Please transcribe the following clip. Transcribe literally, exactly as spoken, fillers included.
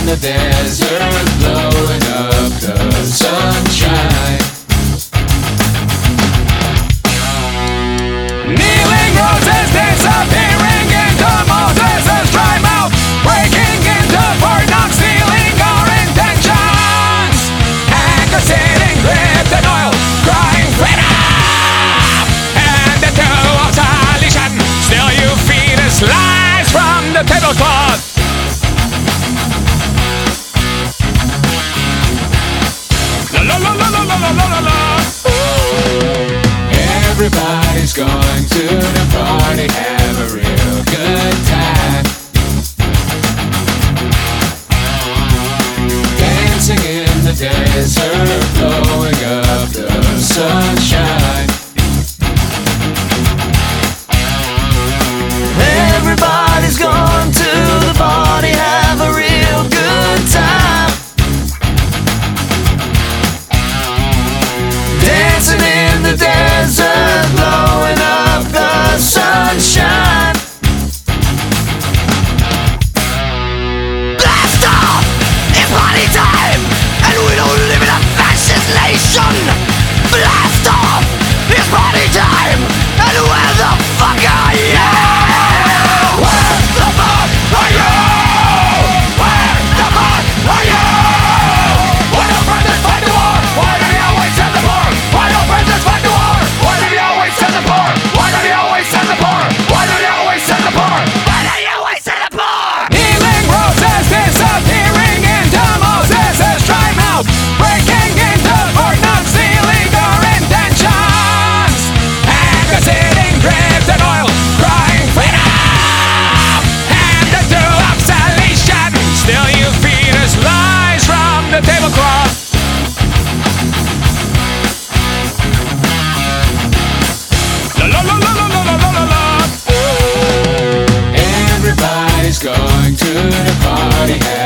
the desert, blowing up the sunshine. Kneeling roses disappearing into Moses' dry mouth, breaking into Fort Knox, stealing our intentions. Anchor sitting gripped in oil, crying freedom. And the two of solution, still you feed us lies from the tablecloth. La la la la la la la la la. Everybody's going to the party, have a real good time. Dancing in the desert, blowing up the sunshine. Everybody's going to the party, have a real good time. Dancing in the desert, blowing up the sunshine. Blast off! It's party time! And we don't live in a fascist nation! Blast off! It's party time! And where the fuck are you? Where the fuck are you? Where the fuck are you? Why don't presidents fight the war? Why do they always send the poor? Why don't presidents fight the war? Why do they always send the poor? Why do they always send the poor? Why do they always send the poor? Why do they always send the poor? Healing roses disappearing into Moses' dry mouth, breaking into Fort Knox, stealing our intentions. Anchor sitting gripped in oil, crying freedom. And the two of salvation, still you feed us lies from the tablecloth. La la la la la la la la la. Everybody's going to the party.